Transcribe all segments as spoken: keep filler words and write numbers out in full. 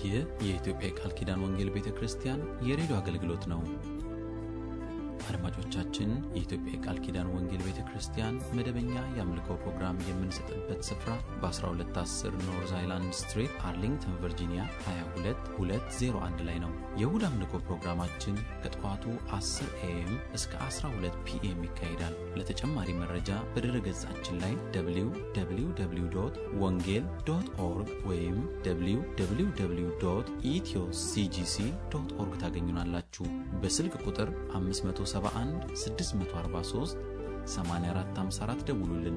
ይህ የኢትዮጵያ ቃል ኪዳን ወንጌል ቤተክርስቲያን የሬዲዮ አገልግሎት ነው። አድማጮቻችን፣ የኢትዮጵያ ቃል ኪዳን ወንጌል ቤተክርስቲያን መደበኛ የአምልኮ ፕሮግራም የምንሰጥበት ስፍራ በ12 አስር ኖርዝ አይላንድ ስትሪት አርሊንግተን ቨርጂኒያ ሃያ ሁለት ሁለት ዜሮ አንድ ላይ ነው። የእሁድ አምልኮ ፕሮግራማችን ከጠዋቱ አስር ኤኤም እስከ አስራ ሁለት ፒኤም ይካሄዳል። ለተጨማሪ መረጃ በድረ ገጻችን ላይ ደብሊው ደብሊው ደብሊው ዶት ወንጌል ዶት ኦርግ ወይም ደብሊው ደብሊው ደብሊው ዶት ኢትዮ ሲጂሲ ዶት ኦርግ ታገኙናላችሁ። በስልክ ቁጥር አምስት መቶ ሰባ አንድ ስድስት መቶ አርባ ሶስት ሰማንያ አራት ሃምሳ አራት ደውሉልን።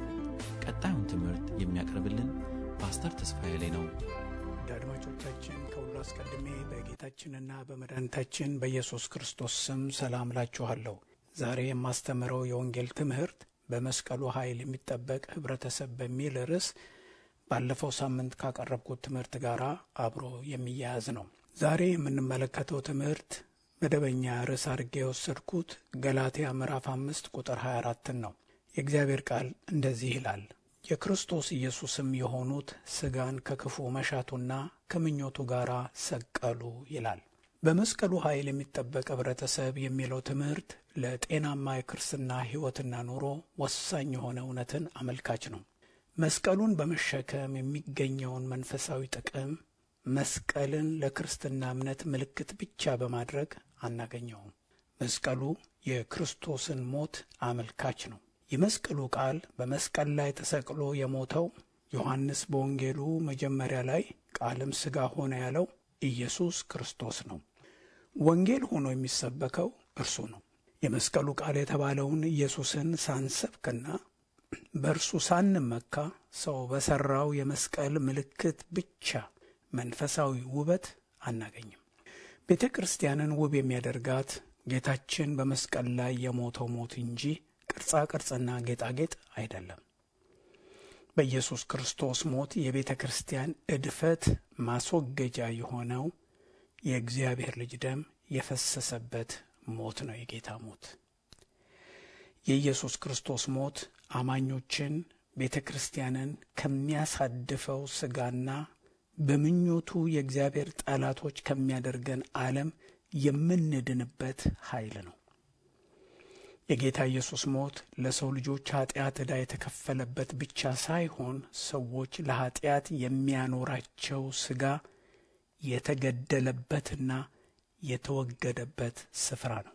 ቀጣዩን ትምህርት የሚያቀርብልን ፓስተር ተስፋዬ ላይ ነው። አድማጮቻችን፣ ከሁሉ አስቀድሜ በጌታችንና በመድኃኒታችን በኢየሱስ ክርስቶስ ስም ሰላም ላችኋለሁ። ዛሬ የማስተምረው የወንጌል ትምህርት በመስቀሉ ኃይል የሚጠበቅ ህብረተሰብ በሚል ርዕስ ባለፈው ሳምንት ካቀረብኩት ትምህርት ጋር አብሮ የሚያያዝ ነው። ዛሬ የምንመለከተው ትምህርት መደበኛ ርዕስ አድርጌ የወሰድኩት ገላትያ ምዕራፍ አምስት ቁጥር ሃያ አራት ነው። የእግዚአብሔር ቃል እንደዚህ ይላል፣ የክርስቶስ ኢየሱስም የሆኑት ሥጋን ከክፉ መሻቱና ከምኞቱ ጋር ሰቀሉ ይላል። በመስቀሉ ኃይል የሚጠበቅ ህብረተሰብ የሚለው ትምህርት ለጤናማ የክርስትና ሕይወትና ኑሮ ወሳኝ የሆነ እውነትን አመልካች ነው። መስቀሉን በመሸከም የሚገኘውን መንፈሳዊ ጥቅም መስቀልን ለክርስትና እምነት ምልክት ብቻ በማድረግ አናገኘውም። መስቀሉ የክርስቶስን ሞት አመልካች ነው። የመስቀሉ ቃል በመስቀል ላይ ተሰቅሎ የሞተው ዮሐንስ በወንጌሉ መጀመሪያ ላይ ቃልም ሥጋ ሆነ ያለው ኢየሱስ ክርስቶስ ነው። ወንጌል ሆኖ የሚሰበከው እርሱ ነው። የመስቀሉ ቃል የተባለውን ኢየሱስን ሳንሰብክና በእርሱ ሳንመካ ሰው በሠራው የመስቀል ምልክት ብቻ መንፈሳዊ ውበት አናገኝም። ቤተ ክርስቲያንን ውብ የሚያደርጋት ጌታችን በመስቀል ላይ የሞተው ሞት እንጂ ቅርጻ ቅርጽና ጌጣጌጥ አይደለም። በኢየሱስ ክርስቶስ ሞት የቤተ ክርስቲያን እድፈት ማስወገጃ የሆነው የእግዚአብሔር ልጅ ደም የፈሰሰበት ሞት ነው። የጌታ ሞት የኢየሱስ ክርስቶስ ሞት አማኞችን ቤተ ክርስቲያንን ከሚያሳድፈው ሥጋና በምኞቱ የእግዚአብሔር ጠላቶች ከሚያደርገን ዓለም የምንድንበት ኃይል ነው። የጌታ ኢየሱስ ሞት ለሰው ልጆች ኃጢአት ዕዳ የተከፈለበት ብቻ ሳይሆን ሰዎች ለኃጢአት የሚያኖራቸው ሥጋ የተገደለበትና የተወገደበት ስፍራ ነው።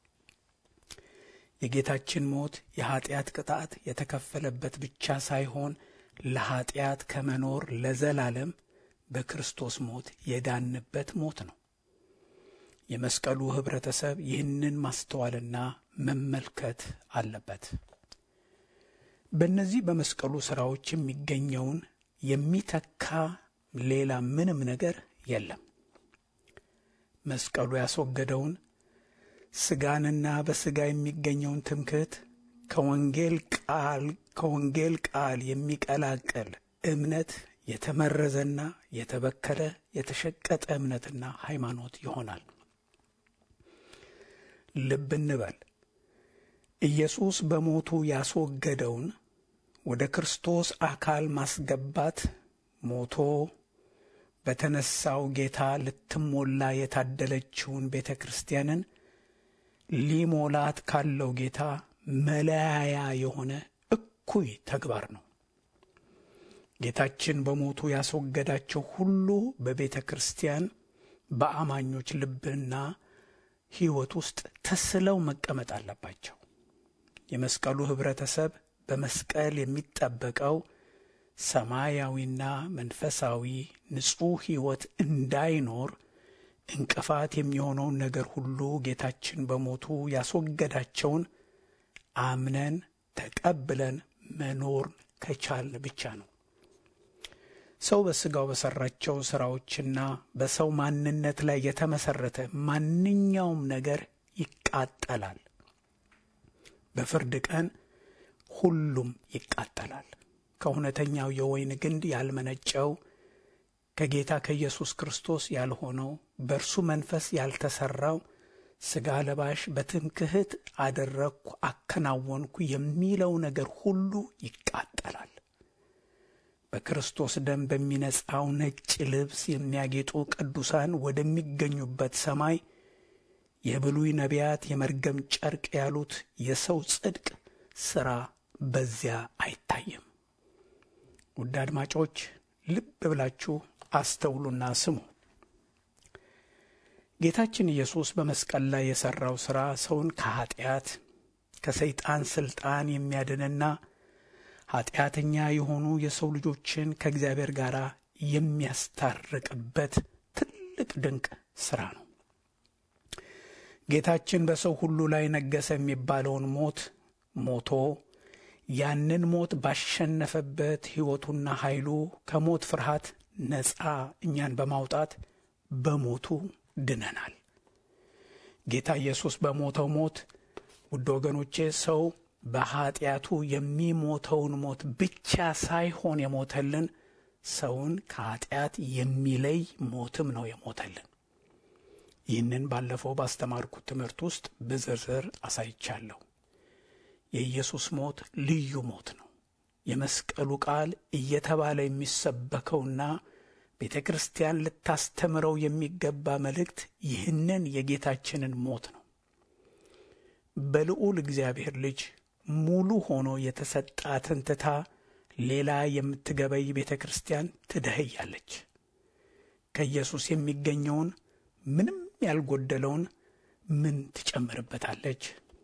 የጌታችን ሞት የኃጢአት ቅጣት የተከፈለበት ብቻ ሳይሆን ለኃጢአት ከመኖር ለዘላለም በክርስቶስ ሞት የዳንበት ሞት ነው። የመስቀሉ ህብረተሰብ ይህንን ማስተዋልና መመልከት አለበት። በእነዚህ በመስቀሉ ሥራዎች የሚገኘውን የሚተካ ሌላ ምንም ነገር የለም። መስቀሉ ያስወገደውን ሥጋንና በሥጋ የሚገኘውን ትምክህት ከወንጌል ቃል ከወንጌል ቃል የሚቀላቀል እምነት የተመረዘና የተበከለ የተሸቀጠ እምነትና ሃይማኖት ይሆናል። ልብ እንበል። ኢየሱስ በሞቱ ያስወገደውን ወደ ክርስቶስ አካል ማስገባት ሞቶ በተነሳው ጌታ ልትሞላ የታደለችውን ቤተ ክርስቲያንን ሊሞላት ካለው ጌታ መለያያ የሆነ እኩይ ተግባር ነው። ጌታችን በሞቱ ያስወገዳቸው ሁሉ በቤተ ክርስቲያን በአማኞች ልብና ሕይወት ውስጥ ተስለው መቀመጥ አለባቸው። የመስቀሉ ህብረተሰብ በመስቀል የሚጠበቀው ሰማያዊና መንፈሳዊ ንጹሕ ሕይወት እንዳይኖር እንቅፋት የሚሆነውን ነገር ሁሉ ጌታችን በሞቱ ያስወገዳቸውን አምነን ተቀብለን መኖር ከቻልን ብቻ ነው። ሰው በሥጋው በሠራቸው ሥራዎችና በሰው ማንነት ላይ የተመሠረተ ማንኛውም ነገር ይቃጠላል። በፍርድ ቀን ሁሉም ይቃጠላል። ከእውነተኛው የወይን ግንድ ያልመነጨው ከጌታ ከኢየሱስ ክርስቶስ ያልሆነው በእርሱ መንፈስ ያልተሠራው ሥጋ ለባሽ በትምክህት አደረግኩ አከናወንኩ የሚለው ነገር ሁሉ ይቃጠላል። በክርስቶስ ደም በሚነጻው ነጭ ልብስ የሚያጌጡ ቅዱሳን ወደሚገኙበት ሰማይ የብሉይ ነቢያት የመርገም ጨርቅ ያሉት የሰው ጽድቅ ሥራ በዚያ አይታይም። ውድ አድማጮች ልብ ብላችሁ አስተውሉና ስሙ። ጌታችን ኢየሱስ በመስቀል ላይ የሠራው ሥራ ሰውን ከኀጢአት ከሰይጣን ሥልጣን የሚያድንና ኀጢአተኛ የሆኑ የሰው ልጆችን ከእግዚአብሔር ጋር የሚያስታርቅበት ትልቅ ድንቅ ሥራ ነው። ጌታችን በሰው ሁሉ ላይ ነገሠ የሚባለውን ሞት ሞቶ ያንን ሞት ባሸነፈበት ሕይወቱና ኃይሉ ከሞት ፍርሃት ነፃ እኛን በማውጣት በሞቱ ድነናል። ጌታ ኢየሱስ በሞተው ሞት ውድ ወገኖቼ ሰው በኀጢአቱ የሚሞተውን ሞት ብቻ ሳይሆን የሞተልን ሰውን ከኀጢአት የሚለይ ሞትም ነው የሞተልን። ይህንን ባለፈው ባስተማርኩት ትምህርት ውስጥ በዝርዝር አሳይቻለሁ። የኢየሱስ ሞት ልዩ ሞት ነው። የመስቀሉ ቃል እየተባለ የሚሰበከውና ቤተ ክርስቲያን ልታስተምረው የሚገባ መልእክት ይህንን የጌታችንን ሞት ነው። በልዑል እግዚአብሔር ልጅ ሙሉ ሆኖ የተሰጣትን ትታ ሌላ የምትገበይ ቤተ ክርስቲያን ትደህያለች። ከኢየሱስ የሚገኘውን ምንም ያልጎደለውን ምን ትጨምርበታለች?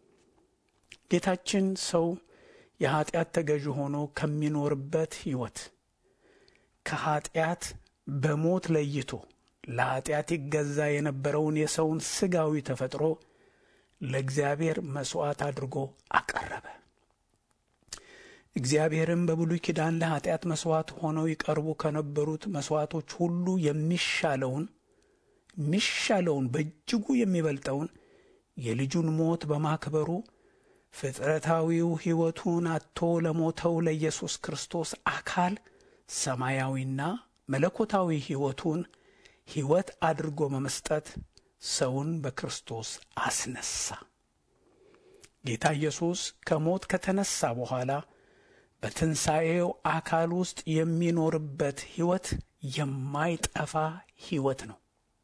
ጌታችን ሰው የኀጢአት ተገዥ ሆኖ ከሚኖርበት ሕይወት ከኀጢአት በሞት ለይቶ ለኀጢአት ይገዛ የነበረውን የሰውን ሥጋዊ ተፈጥሮ ለእግዚአብሔር መሥዋዕት አድርጎ አቀረበ። እግዚአብሔርም በብሉይ ኪዳን ለኀጢአት መሥዋዕት ሆነው ይቀርቡ ከነበሩት መሥዋዕቶች ሁሉ የሚሻለውን የሚሻለውን በእጅጉ የሚበልጠውን የልጁን ሞት በማክበሩ ፍጥረታዊው ሕይወቱን አጥቶ ለሞተው ለኢየሱስ ክርስቶስ አካል ሰማያዊና መለኮታዊ ሕይወቱን ሕይወት አድርጎ በመስጠት ሰውን በክርስቶስ አስነሳ። ጌታ ኢየሱስ ከሞት ከተነሳ በኋላ በትንሣኤው አካል ውስጥ የሚኖርበት ሕይወት የማይጠፋ ሕይወት ነው።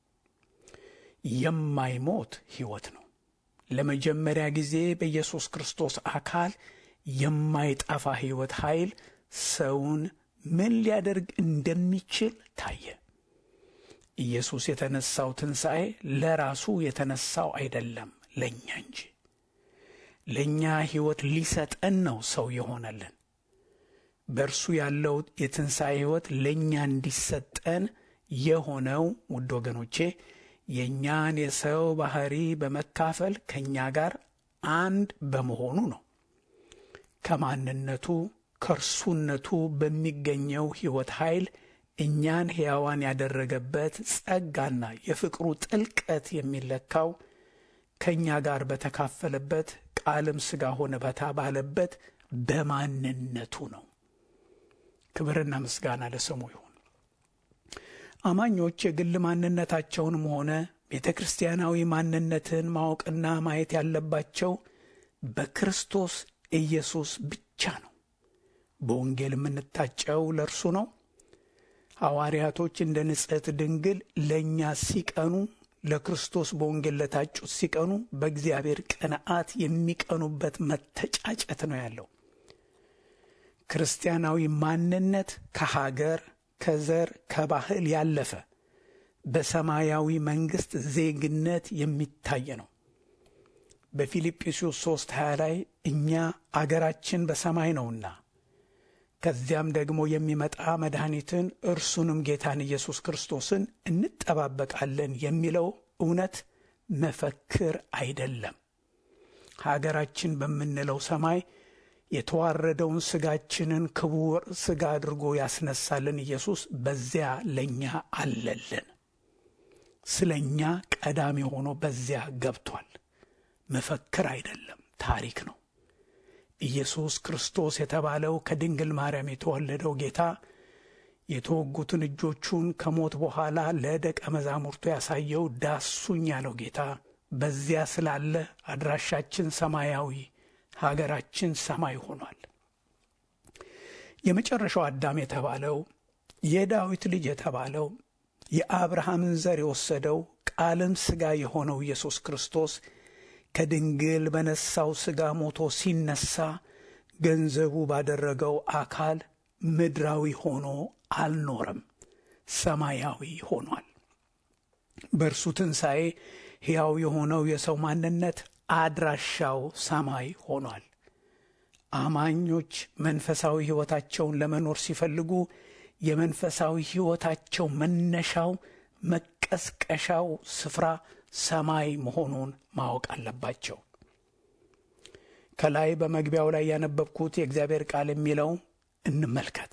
የማይሞት ሕይወት ነው። ለመጀመሪያ ጊዜ በኢየሱስ ክርስቶስ አካል የማይጠፋ ሕይወት ኃይል ሰውን ምን ሊያደርግ እንደሚችል ታየ። ኢየሱስ የተነሳው ትንሣኤ ለራሱ የተነሳው አይደለም፣ ለእኛ እንጂ። ለእኛ ሕይወት ሊሰጠን ነው ሰው የሆነልን። በእርሱ ያለው የትንሣኤ ሕይወት ለእኛ እንዲሰጠን የሆነው ውድ ወገኖቼ የእኛን የሰው ባሕሪ በመካፈል ከእኛ ጋር አንድ በመሆኑ ነው። ከማንነቱ ከእርሱነቱ በሚገኘው ሕይወት ኃይል እኛን ሕያዋን ያደረገበት ጸጋና የፍቅሩ ጥልቀት የሚለካው ከእኛ ጋር በተካፈለበት ቃልም ሥጋ ሆነ በተባለበት በማንነቱ ነው። ክብርና ምስጋና ለስሙ ይሁን። አማኞች የግል ማንነታቸውንም ሆነ ቤተ ክርስቲያናዊ ማንነትን ማወቅና ማየት ያለባቸው በክርስቶስ ኢየሱስ ብቻ ነው። በወንጌል የምንታጨው ለእርሱ ነው። ሐዋርያቶች እንደ ንጽሕት ድንግል ለእኛ ሲቀኑ፣ ለክርስቶስ በወንጌል ለታጩት ሲቀኑ በእግዚአብሔር ቅንዓት የሚቀኑበት መተጫጨት ነው ያለው። ክርስቲያናዊ ማንነት ከሀገር ከዘር ከባህል ያለፈ በሰማያዊ መንግሥት ዜግነት የሚታይ ነው። በፊልጵስዩስ ሶስት ሀያ ላይ እኛ አገራችን በሰማይ ነውና ከዚያም ደግሞ የሚመጣ መድኃኒትን እርሱንም ጌታን ኢየሱስ ክርስቶስን እንጠባበቃለን የሚለው እውነት መፈክር አይደለም። ሀገራችን በምንለው ሰማይ የተዋረደውን ሥጋችንን ክቡር ሥጋ አድርጎ ያስነሳልን ኢየሱስ በዚያ ለእኛ አለልን። ስለ እኛ ቀዳሚ ሆኖ በዚያ ገብቷል። መፈክር አይደለም፣ ታሪክ ነው። ኢየሱስ ክርስቶስ የተባለው ከድንግል ማርያም የተወለደው ጌታ የተወጉትን እጆቹን ከሞት በኋላ ለደቀ መዛሙርቱ ያሳየው ዳሱኝ ያለው ጌታ በዚያ ስላለ አድራሻችን ሰማያዊ፣ ሀገራችን ሰማይ ሆኗል። የመጨረሻው አዳም የተባለው የዳዊት ልጅ የተባለው የአብርሃምን ዘር የወሰደው ቃልም ሥጋ የሆነው ኢየሱስ ክርስቶስ ከድንግል በነሳው ሥጋ ሞቶ ሲነሳ ገንዘቡ ባደረገው አካል ምድራዊ ሆኖ አልኖረም፣ ሰማያዊ ሆኗል። በእርሱ ትንሣኤ ሕያው የሆነው የሰው ማንነት አድራሻው ሰማይ ሆኗል። አማኞች መንፈሳዊ ሕይወታቸውን ለመኖር ሲፈልጉ የመንፈሳዊ ሕይወታቸው መነሻው መቀስቀሻው ስፍራ ሰማይ መሆኑን ማወቅ አለባቸው። ከላይ በመግቢያው ላይ ያነበብኩት የእግዚአብሔር ቃል የሚለው እንመልከት።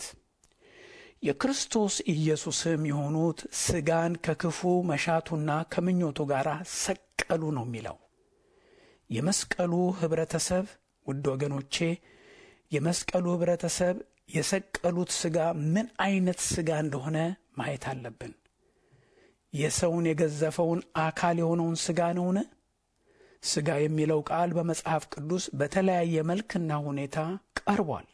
የክርስቶስ ኢየሱስም የሆኑት ሥጋን ከክፉ መሻቱና ከምኞቱ ጋር ሰቀሉ ነው የሚለው። የመስቀሉ ኅብረተሰብ ውድ ወገኖቼ፣ የመስቀሉ ኅብረተሰብ የሰቀሉት ሥጋ ምን አይነት ሥጋ እንደሆነ ማየት አለብን። የሰውን የገዘፈውን አካል የሆነውን ሥጋ ነውን? ሥጋ የሚለው ቃል በመጽሐፍ ቅዱስ በተለያየ መልክና ሁኔታ ቀርቧል።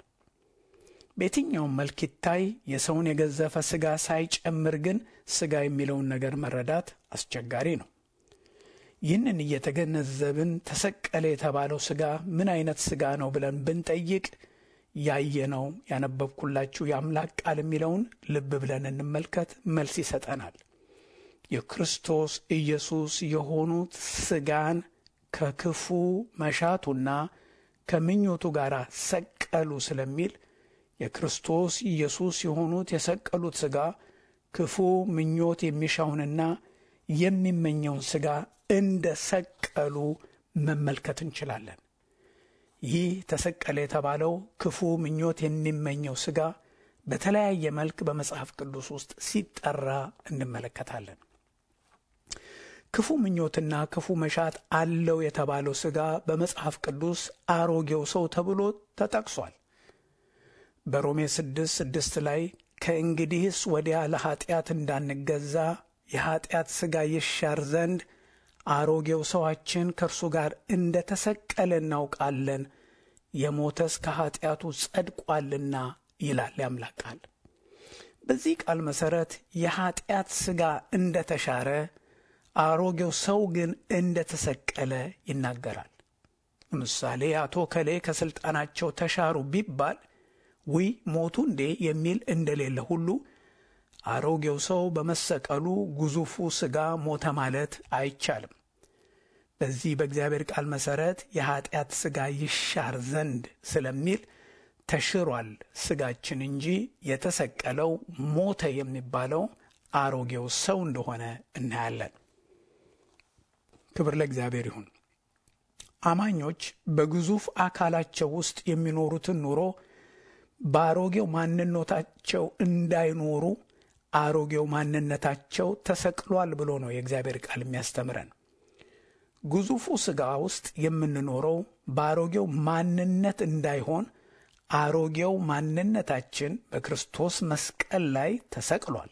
በየትኛውም መልክ ይታይ የሰውን የገዘፈ ሥጋ ሳይጨምር ግን ሥጋ የሚለውን ነገር መረዳት አስቸጋሪ ነው። ይህንን እየተገነዘብን ተሰቀለ የተባለው ሥጋ ምን አይነት ሥጋ ነው ብለን ብንጠይቅ ያየነው ያነበብኩላችሁ የአምላክ ቃል የሚለውን ልብ ብለን እንመልከት፣ መልስ ይሰጠናል። የክርስቶስ ኢየሱስ የሆኑት ሥጋን ከክፉ መሻቱና ከምኞቱ ጋር ሰቀሉ ስለሚል የክርስቶስ ኢየሱስ የሆኑት የሰቀሉት ሥጋ ክፉ ምኞት የሚሻውንና የሚመኘውን ሥጋ እንደ ሰቀሉ መመልከት እንችላለን። ይህ ተሰቀለ የተባለው ክፉ ምኞት የሚመኘው ሥጋ በተለያየ መልክ በመጽሐፍ ቅዱስ ውስጥ ሲጠራ እንመለከታለን። ክፉ ምኞትና ክፉ መሻት አለው የተባለው ሥጋ በመጽሐፍ ቅዱስ አሮጌው ሰው ተብሎ ተጠቅሷል። በሮሜ ስድስት ስድስት ላይ ከእንግዲህስ ወዲያ ለኀጢአት እንዳንገዛ የኀጢአት ሥጋ ይሻር ዘንድ አሮጌው ሰዋችን ከእርሱ ጋር እንደ ተሰቀለ እናውቃለን፣ የሞተስ ከኀጢአቱ ጸድቋልና ይላል ያምላክ ቃል። በዚህ ቃል መሠረት የኀጢአት ሥጋ እንደ ተሻረ፣ አሮጌው ሰው ግን እንደ ተሰቀለ ይናገራል። ለምሳሌ አቶ ከሌ ከሥልጣናቸው ተሻሩ ቢባል ውይ ሞቱ እንዴ የሚል እንደሌለ ሁሉ አሮጌው ሰው በመሰቀሉ ግዙፉ ሥጋ ሞተ ማለት አይቻልም። በዚህ በእግዚአብሔር ቃል መሠረት የኀጢአት ሥጋ ይሻር ዘንድ ስለሚል ተሽሯል ሥጋችን እንጂ የተሰቀለው ሞተ የሚባለው አሮጌው ሰው እንደሆነ እናያለን። ክብር ለእግዚአብሔር ይሁን። አማኞች በግዙፍ አካላቸው ውስጥ የሚኖሩትን ኑሮ በአሮጌው ማንነታቸው እንዳይኖሩ አሮጌው ማንነታቸው ተሰቅሏል ብሎ ነው የእግዚአብሔር ቃል የሚያስተምረን። ግዙፉ ሥጋ ውስጥ የምንኖረው በአሮጌው ማንነት እንዳይሆን አሮጌው ማንነታችን በክርስቶስ መስቀል ላይ ተሰቅሏል።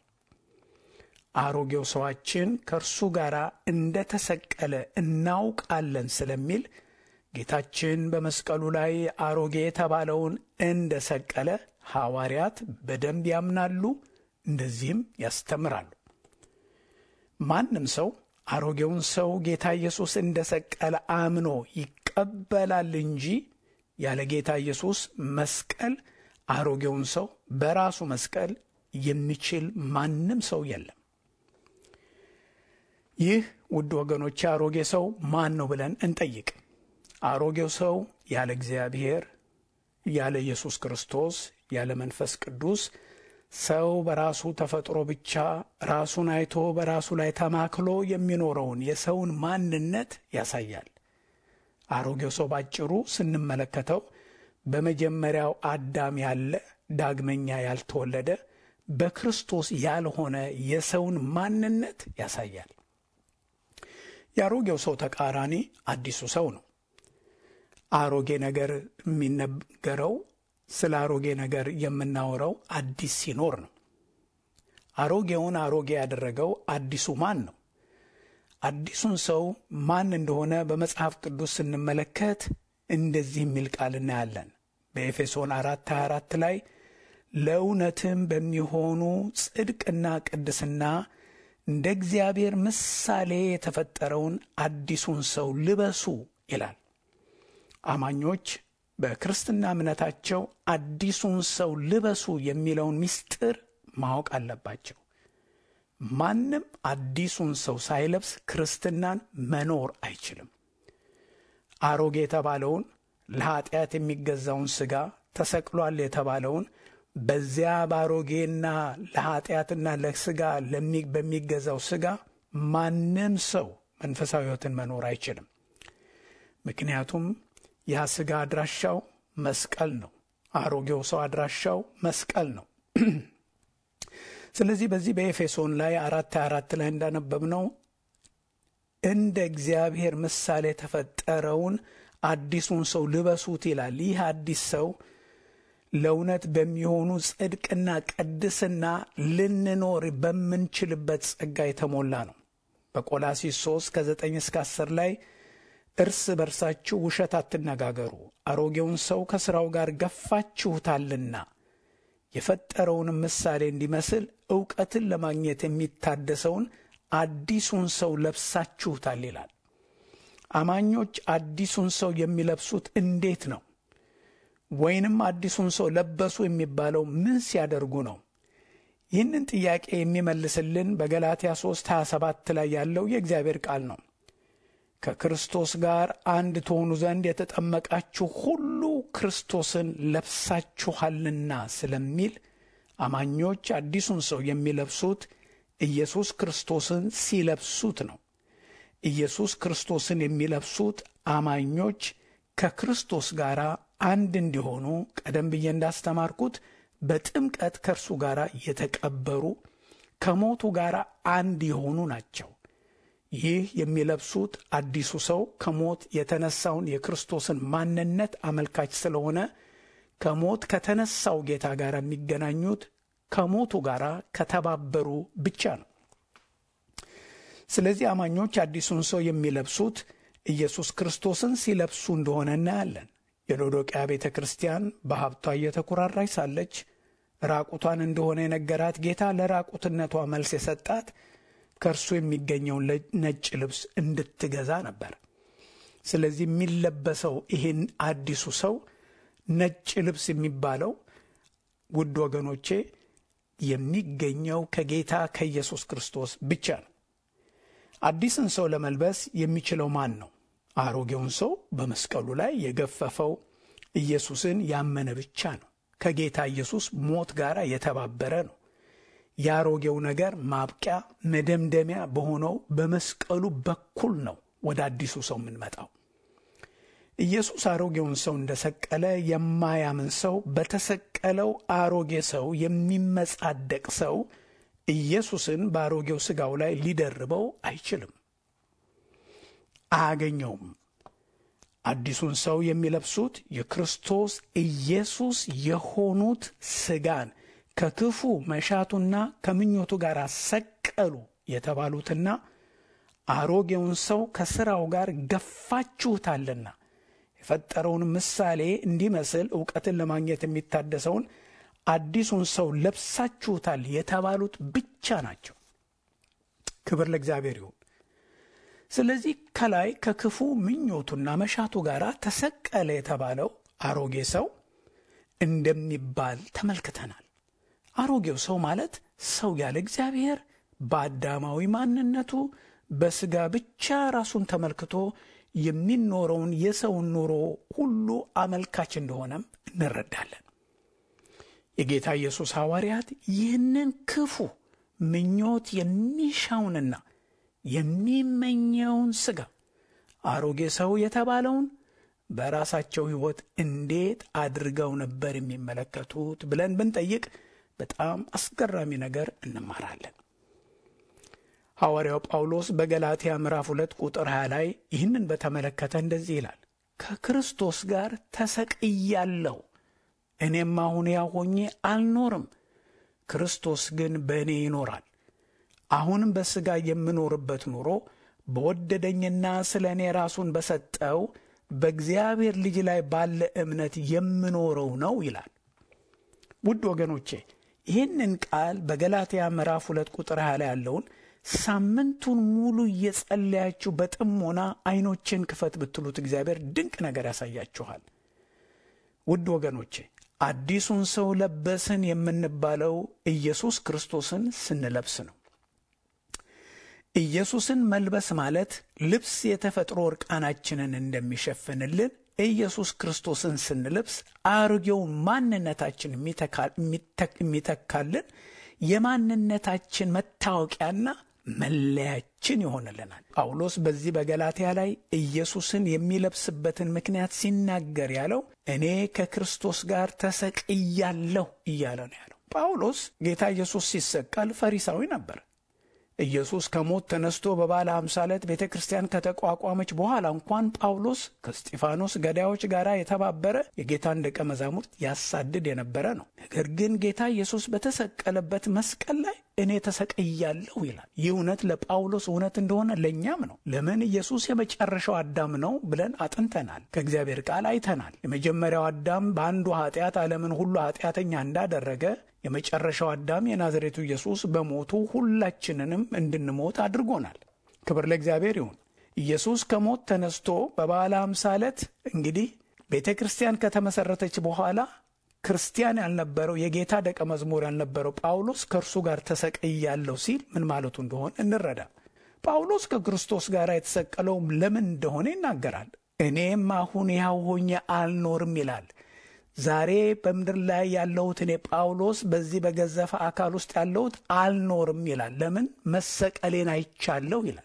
አሮጌው ሰዋችን ከእርሱ ጋር እንደ ተሰቀለ እናውቃለን ስለሚል ጌታችን በመስቀሉ ላይ አሮጌ የተባለውን እንደ ሰቀለ ሐዋርያት በደንብ ያምናሉ፣ እንደዚህም ያስተምራሉ። ማንም ሰው አሮጌውን ሰው ጌታ ኢየሱስ እንደ ሰቀለ አምኖ ይቀበላል እንጂ ያለ ጌታ ኢየሱስ መስቀል አሮጌውን ሰው በራሱ መስቀል የሚችል ማንም ሰው የለም። ይህ ውድ ወገኖች አሮጌ ሰው ማን ነው ብለን እንጠይቅ። አሮጌው ሰው ያለ እግዚአብሔር፣ ያለ ኢየሱስ ክርስቶስ፣ ያለ መንፈስ ቅዱስ ሰው በራሱ ተፈጥሮ ብቻ ራሱን አይቶ በራሱ ላይ ተማክሎ የሚኖረውን የሰውን ማንነት ያሳያል። አሮጌው ሰው ባጭሩ ስንመለከተው በመጀመሪያው አዳም ያለ ዳግመኛ ያልተወለደ በክርስቶስ ያልሆነ የሰውን ማንነት ያሳያል። የአሮጌው ሰው ተቃራኒ አዲሱ ሰው ነው። አሮጌ ነገር የሚነገረው ስለ አሮጌ ነገር የምናወራው አዲስ ሲኖር ነው። አሮጌውን አሮጌ ያደረገው አዲሱ ማን ነው? አዲሱን ሰው ማን እንደሆነ በመጽሐፍ ቅዱስ ስንመለከት እንደዚህ የሚል ቃል እናያለን። በኤፌሶን አራት ሃያ አራት ላይ ለእውነትም በሚሆኑ ጽድቅና ቅድስና እንደ እግዚአብሔር ምሳሌ የተፈጠረውን አዲሱን ሰው ልበሱ ይላል። አማኞች በክርስትና እምነታቸው አዲሱን ሰው ልበሱ የሚለውን ምስጢር ማወቅ አለባቸው። ማንም አዲሱን ሰው ሳይለብስ ክርስትናን መኖር አይችልም። አሮጌ የተባለውን ለኃጢአት የሚገዛውን ሥጋ ተሰቅሏል የተባለውን በዚያ ባሮጌና ለኃጢአትና ለሥጋ በሚገዛው ሥጋ ማንም ሰው መንፈሳዊ ሕይወትን መኖር አይችልም። ምክንያቱም ያ ሥጋ አድራሻው መስቀል ነው። አሮጌው ሰው አድራሻው መስቀል ነው። ስለዚህ በዚህ በኤፌሶን ላይ አራት አራት ላይ እንዳነበብነው እንደ እግዚአብሔር ምሳሌ የተፈጠረውን አዲሱን ሰው ልበሱት ይላል። ይህ አዲስ ሰው ለእውነት በሚሆኑ ጽድቅና ቅድስና ልንኖር በምንችልበት ጸጋ የተሞላ ነው። በቆላስይስ ሶስት ከዘጠኝ እስከ አስር ላይ እርስ በርሳችሁ ውሸት አትነጋገሩ፣ አሮጌውን ሰው ከሥራው ጋር ገፋችሁታልና የፈጠረውንም ምሳሌ እንዲመስል ዕውቀትን ለማግኘት የሚታደሰውን አዲሱን ሰው ለብሳችሁታል ይላል። አማኞች አዲሱን ሰው የሚለብሱት እንዴት ነው? ወይንም አዲሱን ሰው ለበሱ የሚባለው ምን ሲያደርጉ ነው? ይህንን ጥያቄ የሚመልስልን በገላትያ ሶስት ሃያ ሰባት ላይ ያለው የእግዚአብሔር ቃል ነው። ከክርስቶስ ጋር አንድ ትሆኑ ዘንድ የተጠመቃችሁ ሁሉ ክርስቶስን ለብሳችኋልና ስለሚል አማኞች አዲሱን ሰው የሚለብሱት ኢየሱስ ክርስቶስን ሲለብሱት ነው። ኢየሱስ ክርስቶስን የሚለብሱት አማኞች ከክርስቶስ ጋር አንድ እንዲሆኑ ቀደም ብዬ እንዳስተማርኩት በጥምቀት ከእርሱ ጋር የተቀበሩ ከሞቱ ጋር አንድ የሆኑ ናቸው። ይህ የሚለብሱት አዲሱ ሰው ከሞት የተነሳውን የክርስቶስን ማንነት አመልካች ስለሆነ ከሞት ከተነሳው ጌታ ጋር የሚገናኙት ከሞቱ ጋር ከተባበሩ ብቻ ነው። ስለዚህ አማኞች አዲሱን ሰው የሚለብሱት ኢየሱስ ክርስቶስን ሲለብሱ እንደሆነ እናያለን። የሎዶቅያ ቤተ ክርስቲያን በሀብቷ እየተኮራራች ሳለች ራቁቷን እንደሆነ የነገራት ጌታ ለራቁትነቷ መልስ የሰጣት ከእርሱ የሚገኘውን ነጭ ልብስ እንድትገዛ ነበር። ስለዚህ የሚለበሰው ይህን አዲሱ ሰው ነጭ ልብስ የሚባለው ውድ ወገኖቼ የሚገኘው ከጌታ ከኢየሱስ ክርስቶስ ብቻ ነው። አዲስን ሰው ለመልበስ የሚችለው ማን ነው? አሮጌውን ሰው በመስቀሉ ላይ የገፈፈው ኢየሱስን ያመነ ብቻ ነው። ከጌታ ኢየሱስ ሞት ጋር የተባበረ ነው። የአሮጌው ነገር ማብቂያ መደምደሚያ በሆነው በመስቀሉ በኩል ነው ወደ አዲሱ ሰው የምንመጣው። ኢየሱስ አሮጌውን ሰው እንደሰቀለ የማያምን ሰው በተሰቀለው አሮጌ ሰው የሚመጻደቅ ሰው ኢየሱስን በአሮጌው ሥጋው ላይ ሊደርበው አይችልም፣ አያገኘውም። አዲሱን ሰው የሚለብሱት የክርስቶስ ኢየሱስ የሆኑት ሥጋን ከክፉ መሻቱና ከምኞቱ ጋር ሰቀሉ የተባሉትና አሮጌውን ሰው ከሥራው ጋር ገፋችሁታልና የፈጠረውን ምሳሌ እንዲመስል ዕውቀትን ለማግኘት የሚታደሰውን አዲሱን ሰው ለብሳችሁታል የተባሉት ብቻ ናቸው። ክብር ለእግዚአብሔር ይሁን። ስለዚህ ከላይ ከክፉ ምኞቱና መሻቱ ጋር ተሰቀለ የተባለው አሮጌ ሰው እንደሚባል ተመልክተናል። አሮጌው ሰው ማለት ሰው ያለ እግዚአብሔር በአዳማዊ ማንነቱ በሥጋ ብቻ ራሱን ተመልክቶ የሚኖረውን የሰውን ኑሮ ሁሉ አመልካች እንደሆነም እንረዳለን። የጌታ ኢየሱስ ሐዋርያት ይህንን ክፉ ምኞት የሚሻውንና የሚመኘውን ሥጋ አሮጌ ሰው የተባለውን በራሳቸው ሕይወት እንዴት አድርገው ነበር የሚመለከቱት ብለን ብንጠይቅ በጣም አስገራሚ ነገር እንማራለን። ሐዋርያው ጳውሎስ በገላትያ ምዕራፍ ሁለት ቁጥር ሃያ ላይ ይህንን በተመለከተ እንደዚህ ይላል፣ ከክርስቶስ ጋር ተሰቅያለሁ፣ እኔም አሁን ያው ሆኜ አልኖርም፣ ክርስቶስ ግን በእኔ ይኖራል። አሁንም በሥጋ የምኖርበት ኑሮ በወደደኝና ስለ እኔ ራሱን በሰጠው በእግዚአብሔር ልጅ ላይ ባለ እምነት የምኖረው ነው ይላል። ውድ ወገኖቼ ይህንን ቃል በገላትያ ምዕራፍ ሁለት ቁጥር ሃያ ላይ ያለውን ሳምንቱን ሙሉ እየጸለያችሁ በጥሞና አይኖችን ክፈት ብትሉት እግዚአብሔር ድንቅ ነገር ያሳያችኋል። ውድ ወገኖቼ አዲሱን ሰው ለበስን የምንባለው ኢየሱስ ክርስቶስን ስንለብስ ነው። ኢየሱስን መልበስ ማለት ልብስ የተፈጥሮ እርቃናችንን እንደሚሸፍንልን ኢየሱስ ክርስቶስን ስንለብስ አሮጌው ማንነታችን የሚተካልን የማንነታችን መታወቂያና መለያችን ይሆንልናል። ጳውሎስ በዚህ በገላትያ ላይ ኢየሱስን የሚለብስበትን ምክንያት ሲናገር ያለው እኔ ከክርስቶስ ጋር ተሰቅያለሁ እያለ ነው ያለው። ጳውሎስ ጌታ ኢየሱስ ሲሰቀል ፈሪሳዊ ነበር። ኢየሱስ ከሞት ተነስቶ በበዓለ ሃምሳ ዕለት ቤተ ክርስቲያን ከተቋቋመች በኋላ እንኳን ጳውሎስ ከስጢፋኖስ ገዳዮች ጋር የተባበረ የጌታን ደቀ መዛሙርት ያሳድድ የነበረ ነው። ነገር ግን ጌታ ኢየሱስ በተሰቀለበት መስቀል ላይ እኔ ተሰቅያለሁ ይላል። ይህ እውነት ለጳውሎስ እውነት እንደሆነ ለእኛም ነው። ለምን? ኢየሱስ የመጨረሻው አዳም ነው ብለን አጥንተናል። ከእግዚአብሔር ቃል አይተናል። የመጀመሪያው አዳም በአንዱ ኃጢአት ዓለምን ሁሉ ኃጢአተኛ እንዳደረገ የመጨረሻው አዳም የናዝሬቱ ኢየሱስ በሞቱ ሁላችንንም እንድንሞት አድርጎናል። ክብር ለእግዚአብሔር ይሁን። ኢየሱስ ከሞት ተነስቶ በበዓለ ሃምሳ ዕለት እንግዲህ ቤተ ክርስቲያን ከተመሰረተች በኋላ ክርስቲያን ያልነበረው የጌታ ደቀ መዝሙር ያልነበረው ጳውሎስ ከእርሱ ጋር ተሰቅያለሁ ሲል ምን ማለቱ እንደሆነ እንረዳ። ጳውሎስ ከክርስቶስ ጋር የተሰቀለው ለምን እንደሆነ ይናገራል። እኔም አሁን ሕያው ሆኜ አልኖርም ይላል። ዛሬ በምድር ላይ ያለሁት እኔ ጳውሎስ በዚህ በገዘፈ አካል ውስጥ ያለሁት አልኖርም ይላል። ለምን? መሰቀሌን አይቻለሁ ይላል።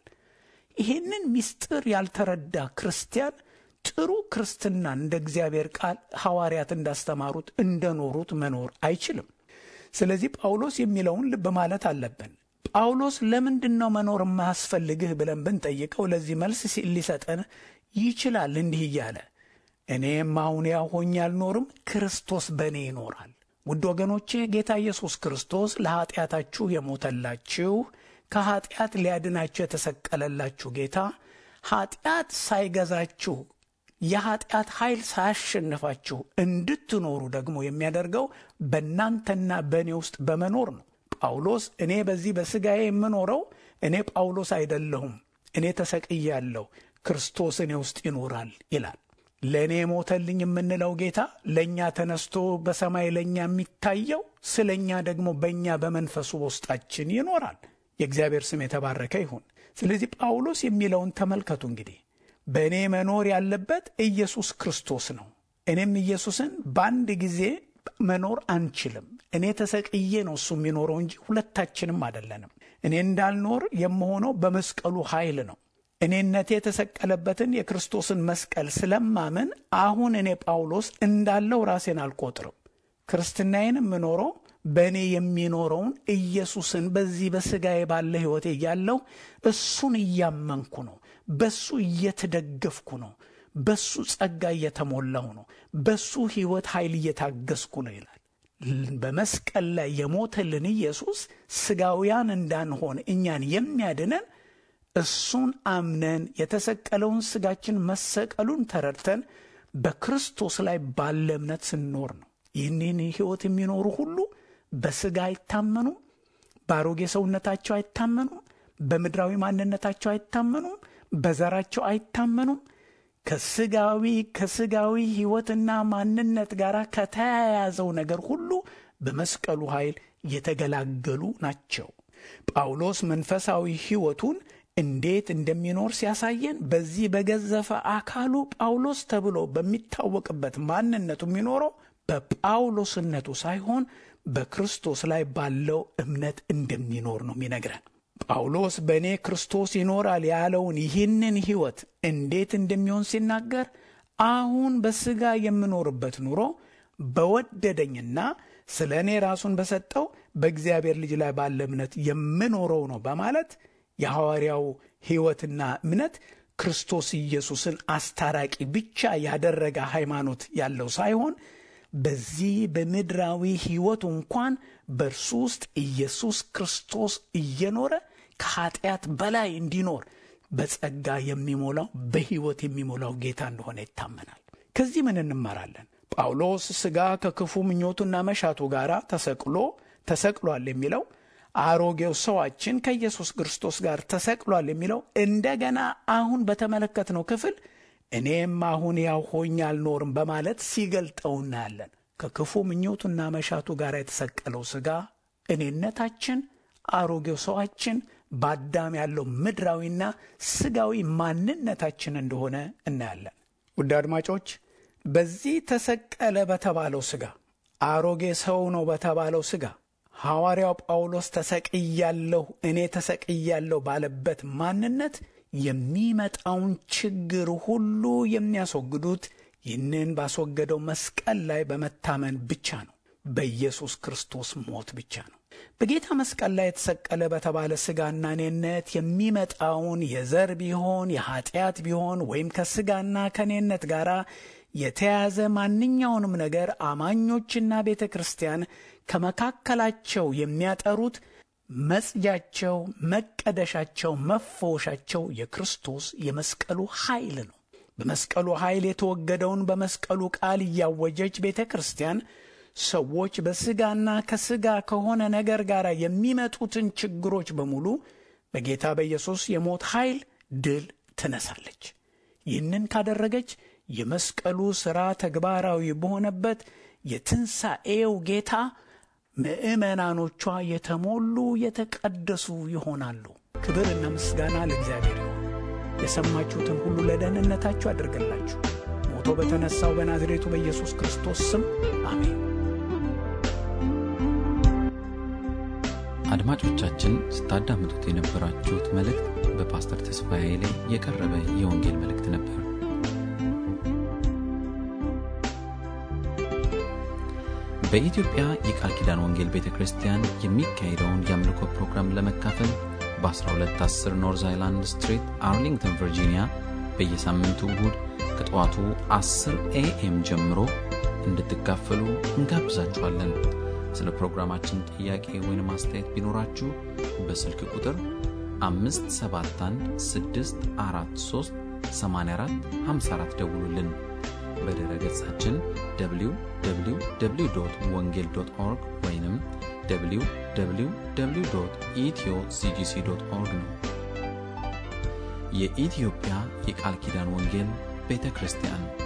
ይህንን ምስጢር ያልተረዳ ክርስቲያን ጥሩ ክርስትና እንደ እግዚአብሔር ቃል ሐዋርያት እንዳስተማሩት እንደኖሩት መኖር አይችልም። ስለዚህ ጳውሎስ የሚለውን ልብ ማለት አለብን። ጳውሎስ ለምንድነው መኖር የማያስፈልግህ ብለን ብንጠይቀው ለዚህ መልስ ሊሰጠን ይችላል እንዲህ እያለ እኔም አሁን ሕያው ሆኜ አልኖርም፣ ክርስቶስ በእኔ ይኖራል። ውድ ወገኖቼ ጌታ ኢየሱስ ክርስቶስ ለኃጢአታችሁ የሞተላችሁ ከኃጢአት ሊያድናችሁ የተሰቀለላችሁ ጌታ ኃጢአት ሳይገዛችሁ የኃጢአት ኃይል ሳያሸንፋችሁ እንድትኖሩ ደግሞ የሚያደርገው በእናንተና በእኔ ውስጥ በመኖር ነው። ጳውሎስ እኔ በዚህ በሥጋዬ የምኖረው እኔ ጳውሎስ አይደለሁም፣ እኔ ተሰቅያለሁ፣ ክርስቶስ እኔ ውስጥ ይኖራል ይላል። ለእኔ ሞተልኝ የምንለው ጌታ ለእኛ ተነስቶ በሰማይ ለእኛ የሚታየው ስለ እኛ ደግሞ በእኛ በመንፈሱ ውስጣችን ይኖራል። የእግዚአብሔር ስም የተባረከ ይሁን። ስለዚህ ጳውሎስ የሚለውን ተመልከቱ። እንግዲህ በእኔ መኖር ያለበት ኢየሱስ ክርስቶስ ነው። እኔም ኢየሱስን በአንድ ጊዜ መኖር አንችልም። እኔ ተሰቅዬ ነው እሱ የሚኖረው እንጂ ሁለታችንም አይደለንም። እኔ እንዳልኖር የምሆነው በመስቀሉ ኃይል ነው። እኔነቴ የተሰቀለበትን የክርስቶስን መስቀል ስለማምን አሁን እኔ ጳውሎስ እንዳለው ራሴን አልቆጥርም። ክርስትናዬን የምኖረው በእኔ የሚኖረውን ኢየሱስን በዚህ በሥጋዬ ባለ ሕይወቴ እያለሁ እሱን እያመንኩ ነው፣ በሱ እየተደገፍኩ ነው፣ በሱ ጸጋ እየተሞላሁ ነው፣ በሱ ሕይወት ኃይል እየታገስኩ ነው ይላል። በመስቀል ላይ የሞተልን ኢየሱስ ሥጋውያን እንዳንሆን እኛን የሚያድነን እሱን አምነን የተሰቀለውን ሥጋችን መሰቀሉን ተረድተን በክርስቶስ ላይ ባለ እምነት ስንኖር ነው። ይህንን ሕይወት የሚኖሩ ሁሉ በሥጋ አይታመኑም፣ በአሮጌ ሰውነታቸው አይታመኑም፣ በምድራዊ ማንነታቸው አይታመኑም፣ በዘራቸው አይታመኑም። ከሥጋዊ ከሥጋዊ ሕይወትና ማንነት ጋር ከተያያዘው ነገር ሁሉ በመስቀሉ ኃይል የተገላገሉ ናቸው። ጳውሎስ መንፈሳዊ ሕይወቱን እንዴት እንደሚኖር ሲያሳየን በዚህ በገዘፈ አካሉ ጳውሎስ ተብሎ በሚታወቅበት ማንነቱ የሚኖረው በጳውሎስነቱ ሳይሆን በክርስቶስ ላይ ባለው እምነት እንደሚኖር ነው የሚነግረን። ጳውሎስ በእኔ ክርስቶስ ይኖራል ያለውን ይህንን ሕይወት እንዴት እንደሚሆን ሲናገር አሁን በሥጋ የምኖርበት ኑሮ በወደደኝና ስለ እኔ ራሱን በሰጠው በእግዚአብሔር ልጅ ላይ ባለ እምነት የምኖረው ነው በማለት የሐዋርያው ሕይወትና እምነት ክርስቶስ ኢየሱስን አስታራቂ ብቻ ያደረገ ሃይማኖት ያለው ሳይሆን በዚህ በምድራዊ ሕይወቱ እንኳን በእርሱ ውስጥ ኢየሱስ ክርስቶስ እየኖረ ከኃጢአት በላይ እንዲኖር በጸጋ የሚሞላው በሕይወት የሚሞላው ጌታ እንደሆነ ይታመናል። ከዚህ ምን እንማራለን? ጳውሎስ ሥጋ ከክፉ ምኞቱና መሻቱ ጋር ተሰቅሎ ተሰቅሏል የሚለው አሮጌው ሰዋችን ከኢየሱስ ክርስቶስ ጋር ተሰቅሏል የሚለው እንደገና አሁን በተመለከትነው ክፍል እኔም አሁን ያው ሆኜ አልኖርም በማለት ሲገልጠው እናያለን። ከክፉ ምኞቱና መሻቱ ጋር የተሰቀለው ሥጋ እኔነታችን፣ አሮጌው ሰዋችን፣ በአዳም ያለው ምድራዊና ሥጋዊ ማንነታችን እንደሆነ እናያለን። ውድ አድማጮች በዚህ ተሰቀለ በተባለው ሥጋ አሮጌ ሰው ነው በተባለው ሥጋ ሐዋርያው ጳውሎስ ተሰቅያለሁ እኔ ተሰቅያለሁ ባለበት ማንነት የሚመጣውን ችግር ሁሉ የሚያስወግዱት ይህንን ባስወገደው መስቀል ላይ በመታመን ብቻ ነው። በኢየሱስ ክርስቶስ ሞት ብቻ ነው። በጌታ መስቀል ላይ የተሰቀለ በተባለ ሥጋና እኔነት የሚመጣውን የዘር ቢሆን የኃጢአት ቢሆን ወይም ከሥጋና ከእኔነት ጋር የተያዘ ማንኛውንም ነገር አማኞችና ቤተ ክርስቲያን ከመካከላቸው የሚያጠሩት መጽጃቸው፣ መቀደሻቸው፣ መፈወሻቸው የክርስቶስ የመስቀሉ ኃይል ነው። በመስቀሉ ኃይል የተወገደውን በመስቀሉ ቃል እያወጀች ቤተ ክርስቲያን ሰዎች በሥጋና ከሥጋ ከሆነ ነገር ጋር የሚመጡትን ችግሮች በሙሉ በጌታ በኢየሱስ የሞት ኃይል ድል ትነሳለች። ይህንን ካደረገች የመስቀሉ ሥራ ተግባራዊ በሆነበት የትንሣኤው ጌታ ምእመናኖቿ የተሞሉ የተቀደሱ ይሆናሉ። ክብርና ምስጋና ለእግዚአብሔር ይሁን። የሰማችሁትን ሁሉ ለደህንነታችሁ አድርገላችሁ ሞቶ በተነሳው በናዝሬቱ በኢየሱስ ክርስቶስ ስም አሜን። አድማጮቻችን ስታዳምጡት የነበራችሁት መልእክት በፓስተር ተስፋዬ ኃይሌ የቀረበ የወንጌል መልእክት ነበር። በኢትዮጵያ የቃል ኪዳን ወንጌል ቤተክርስቲያን የሚካሄደውን የአምልኮ ፕሮግራም ለመካፈል በ12 አስር ኖርዝ አይላንድ ስትሪት አርሊንግተን ቨርጂኒያ በየሳምንቱ እሁድ ከጠዋቱ አስር ኤኤም ጀምሮ እንድትካፈሉ እንጋብዛችኋለን። ስለ ፕሮግራማችን ጥያቄ ወይም አስተያየት ቢኖራችሁ በስልክ ቁጥር አምስት ሰባት አንድ ስድስት አራት ሶስት ሰማንያ አራት ሃምሳ አራት ደውሉልን። በድረ ገጻችን ደብሊው ደብሊው ደብሊው ዶት ወንጌል ዶት ኦርግ ወይንም ደብሊው ደብሊው ደብሊው ዶት ኢትዮ ሲ ጂ ሲ ዶት ኦርግ ነው። የኢትዮጵያ የቃል ኪዳን ወንጌል ቤተክርስቲያን